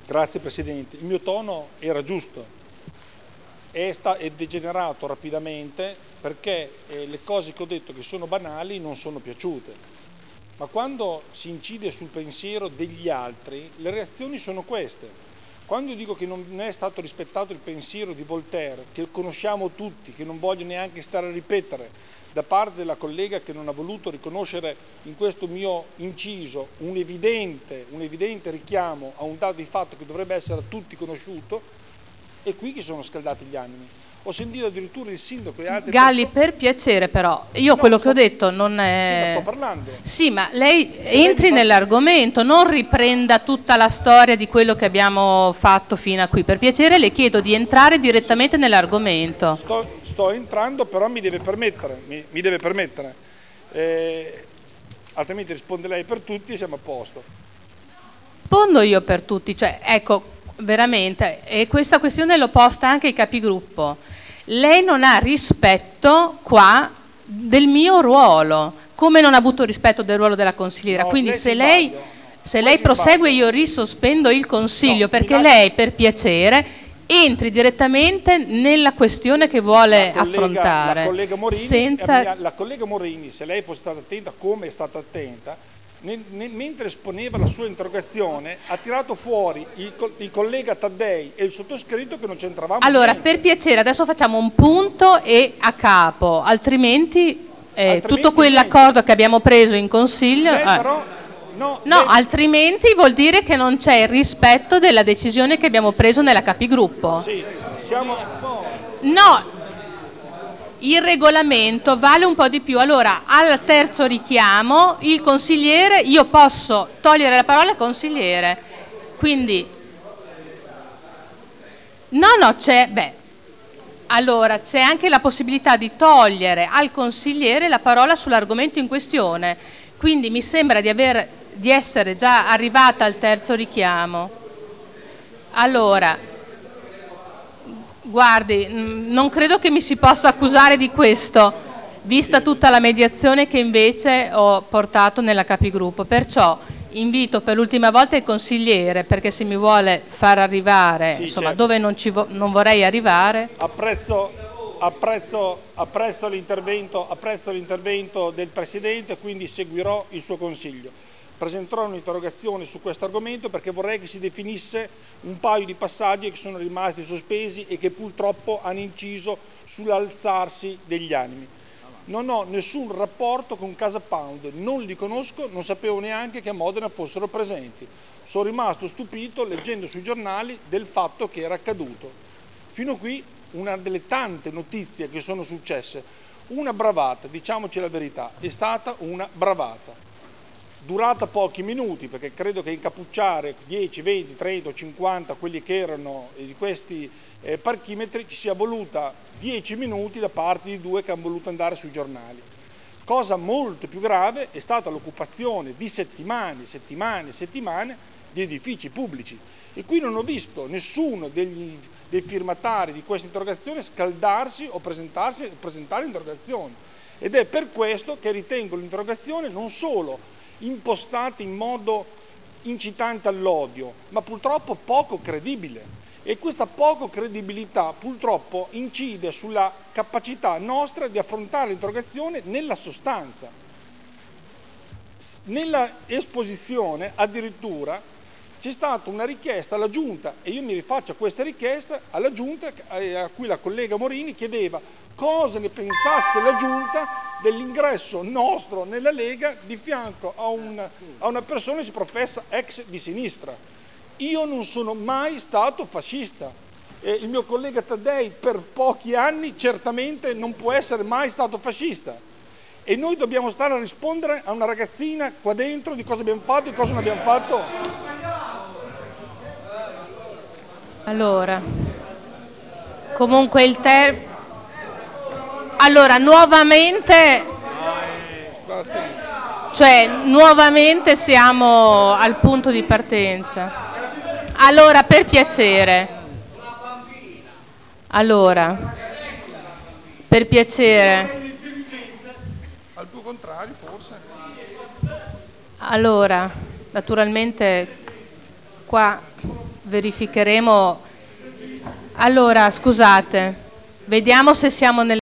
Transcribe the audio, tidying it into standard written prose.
Grazie Presidente. Il mio tono era giusto, è degenerato rapidamente perché le cose che ho detto che sono banali non sono piaciute. Ma quando si incide sul pensiero degli altri, le reazioni sono queste. Quando io dico che non è stato rispettato il pensiero di Voltaire, che conosciamo tutti, che non voglio neanche stare a ripetere, da parte della collega che non ha voluto riconoscere in questo mio inciso un evidente richiamo a un dato di fatto che dovrebbe essere a tutti conosciuto, è qui che sono scaldati gli animi. Ho sentito addirittura il sindaco e altre Galli, persone... per piacere però, io quello che ho detto non è... Sì, ma sto parlando. Sì, ma lei entri nell'argomento, non riprenda tutta la storia di quello che abbiamo fatto fino a qui. Per piacere le chiedo di entrare direttamente nell'argomento. Sto entrando, però mi deve permettere, altrimenti risponde lei per tutti e siamo a posto. Rispondo io per tutti, cioè, ecco, veramente, e questa questione l'ho posta anche ai capigruppo. Lei non ha rispetto qua del mio ruolo, come non ha avuto rispetto del ruolo della consigliera. No, quindi se lei prosegue io risospendo il consiglio, perché lei, per piacere, entri direttamente nella questione che vuole affrontare. La collega Morini, se lei fosse stata attenta come è stata attenta, mentre esponeva la sua interrogazione ha tirato fuori il collega Taddei e il sottoscritto che non c'entravamo allora niente. Per piacere adesso facciamo un punto e a capo, altrimenti tutto quell'accordo che abbiamo preso in consiglio altrimenti vuol dire che non c'è il rispetto della decisione che abbiamo preso nella capigruppo. Sì, no, il regolamento vale un po' di più. Allora, al terzo richiamo, il consigliere, io posso togliere la parola al consigliere. Quindi, allora c'è anche la possibilità di togliere al consigliere la parola sull'argomento in questione. Quindi mi sembra di essere già arrivata al terzo richiamo. Allora, guardi, non credo che mi si possa accusare di questo, vista tutta la mediazione che invece ho portato nella capigruppo. Perciò invito per l'ultima volta il consigliere, perché se mi vuole far arrivare certo. Dove non vorrei arrivare. Apprezzo l'intervento del Presidente, quindi seguirò il suo consiglio. Presenterò un'interrogazione su questo argomento perché vorrei che si definisse un paio di passaggi che sono rimasti sospesi e che purtroppo hanno inciso sull'alzarsi degli animi. Non ho nessun rapporto con Casa Pound, non li conosco, non sapevo neanche che a Modena fossero presenti. Sono rimasto stupito leggendo sui giornali del fatto che era accaduto. Fino a qui una delle tante notizie che sono successe. Una bravata, diciamoci la verità, è stata una bravata. Durata pochi minuti, perché credo che incappucciare 10, 20, 30, 50, quelli che erano di questi parchimetri, ci sia voluta 10 minuti da parte di due che hanno voluto andare sui giornali. Cosa molto più grave è stata l'occupazione di settimane di edifici pubblici. E qui non ho visto nessuno dei firmatari di questa interrogazione scaldarsi o presentare l'interrogazione. Ed è per questo che ritengo l'interrogazione non solo impostata in modo incitante all'odio, ma purtroppo poco credibile. E questa poco credibilità purtroppo incide sulla capacità nostra di affrontare l'interrogazione nella sostanza. Nella esposizione addirittura c'è stata una richiesta alla Giunta, e io mi rifaccio a questa richiesta alla Giunta, a cui la collega Morini chiedeva cosa ne pensasse la Giunta dell'ingresso nostro nella Lega di fianco a una persona che si professa ex di sinistra. Io non sono mai stato fascista. Il mio collega Taddei per pochi anni certamente non può essere mai stato fascista. E noi dobbiamo stare a rispondere a una ragazzina qua dentro di cosa abbiamo fatto e cosa non abbiamo fatto? Allora, comunque allora, nuovamente siamo al punto di partenza. Allora, per piacere. Al tuo contrario, forse. Allora, naturalmente qua verificheremo. Allora, scusate, vediamo se siamo nel